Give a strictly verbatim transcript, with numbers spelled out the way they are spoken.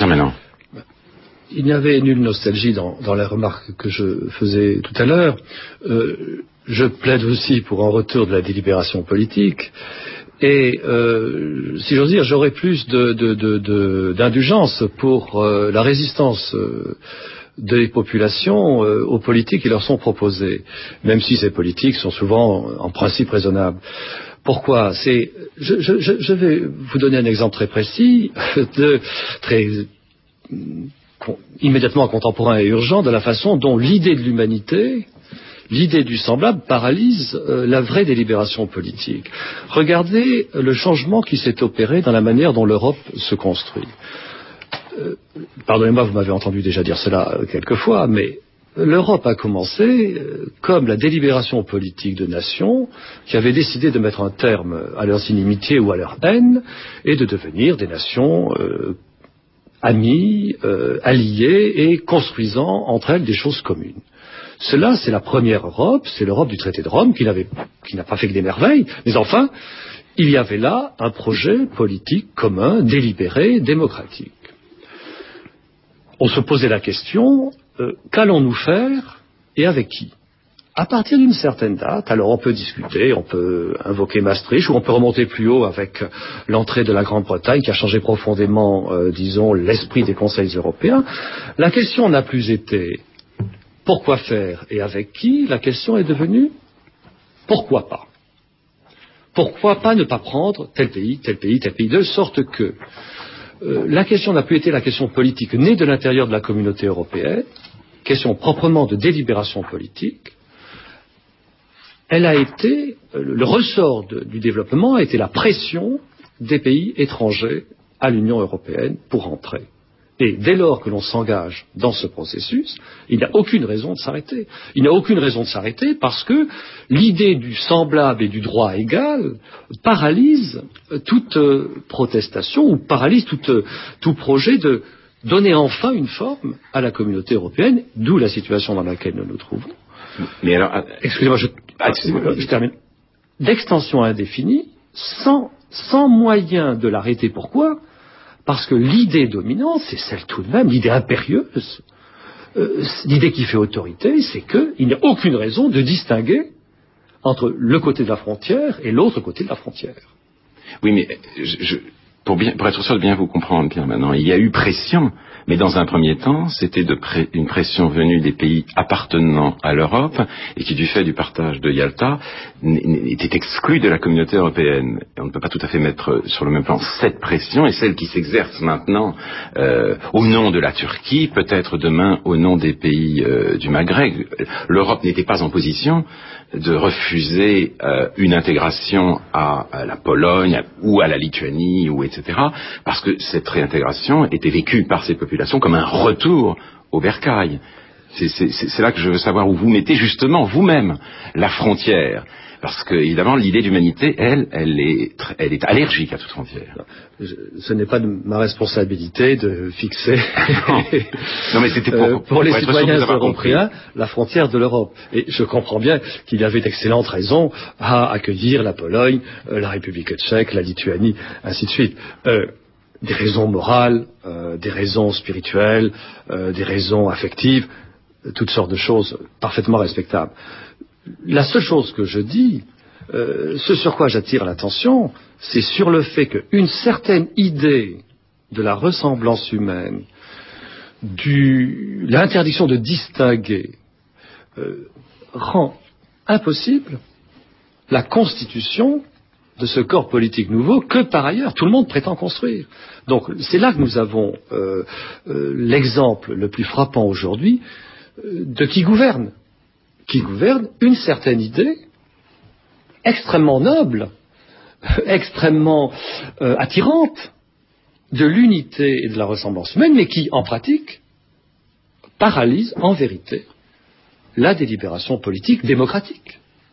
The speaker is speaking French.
Pierre Menand. Il n'y avait nulle nostalgie dans, dans la remarque que je faisais tout à l'heure. Euh, je plaide aussi pour un retour de la délibération politique. Et euh, si j'ose dire, j'aurais plus de, de, de, de, d'indulgence pour euh, la résistance euh, des populations euh, aux politiques qui leur sont proposées, même si ces politiques sont souvent en principe raisonnables. Pourquoi? C'est, je, je, je vais vous donner un exemple très précis, de, très immédiatement contemporain et urgent, de la façon dont l'idée de l'humanité, l'idée du semblable paralyse euh, la vraie délibération politique. Regardez le changement qui s'est opéré dans la manière dont l'Europe se construit. Euh, pardonnez-moi, vous m'avez entendu déjà dire cela euh, quelquefois, mais l'Europe a commencé euh, comme la délibération politique de nations qui avaient décidé de mettre un terme à leurs inimitiés ou à leur haine et de devenir des nations euh, amies, euh, alliées et construisant entre elles des choses communes. Cela, c'est la première Europe, c'est l'Europe du traité de Rome qui, n'avait, qui n'a pas fait que des merveilles, mais enfin, il y avait là un projet politique commun, délibéré, démocratique. On se posait la question, euh, qu'allons-nous faire et avec qui? À partir d'une certaine date, alors on peut discuter, on peut invoquer Maastricht, ou on peut remonter plus haut avec l'entrée de la Grande-Bretagne qui a changé profondément, euh, disons, l'esprit des conseils européens. La question n'a plus été pourquoi faire et avec qui, la question est devenue pourquoi pas. Pourquoi pas ne pas prendre tel pays, tel pays, tel pays, de sorte que euh, la question n'a plus été la question politique née de l'intérieur de la communauté européenne, question proprement de délibération politique. Elle a été, euh, le ressort de, du développement a été la pression des pays étrangers à l'Union européenne pour entrer. Et dès lors que l'on s'engage dans ce processus, il n'y a aucune raison de s'arrêter. Il n'y a aucune raison de s'arrêter parce que l'idée du semblable et du droit égal paralyse toute euh, protestation ou paralyse tout, euh, tout projet de donner enfin une forme à la communauté européenne, d'où la situation dans laquelle nous nous trouvons. Mais alors, excusez-moi, je, excusez-moi, je termine. D'extension indéfinie, sans, sans moyen de l'arrêter. Pourquoi? Parce que l'idée dominante, c'est celle tout de même, l'idée impérieuse, euh, l'idée qui fait autorité, c'est qu'il n'y a aucune raison de distinguer entre le côté de la frontière et l'autre côté de la frontière. Oui, mais je, je, pour, bien, pour être sûr de bien vous comprendre, Pierre, maintenant, il y a eu pression, mais dans un premier temps, c'était de pré, une pression venue des pays appartenant à l'Europe et qui, du fait du partage de Yalta, était exclus de la communauté européenne. Et on ne peut pas tout à fait mettre sur le même plan cette pression et celle qui s'exerce maintenant euh, au nom de la Turquie, peut-être demain au nom des pays euh, du Maghreb. L'Europe n'était pas en position de refuser euh, une intégration à, à la Pologne à, ou à la Lituanie, ou et cetera, parce que cette réintégration était vécue par ces populations comme un retour au bercail. C'est, c'est, c'est là que je veux savoir où vous mettez justement vous-même la frontière. Parce que, évidemment, l'idée d'humanité, elle, elle est, elle est allergique à toute frontière. Je, ce n'est pas de ma responsabilité de fixer non. non, mais c'était pour, euh, pour les pour citoyens européens la frontière de l'Europe. Et je comprends bien qu'il y avait d'excellentes raisons à accueillir la Pologne, euh, la République tchèque, la Lituanie, ainsi de suite. Euh, des raisons morales, euh, des raisons spirituelles, euh, des raisons affectives, toutes sortes de choses parfaitement respectables. La seule chose que je dis, euh, ce sur quoi j'attire l'attention, c'est sur le fait qu'une certaine idée de la ressemblance humaine, du, l'interdiction de distinguer, euh, rend impossible la constitution de ce corps politique nouveau que, par ailleurs, tout le monde prétend construire. Donc, c'est là que nous avons euh, euh, l'exemple le plus frappant aujourd'hui euh, de qui gouverne. Qui gouverne une certaine idée extrêmement noble, extrêmement euh, attirante de l'unité et de la ressemblance humaine, mais qui, en pratique, paralyse en vérité la délibération politique démocratique.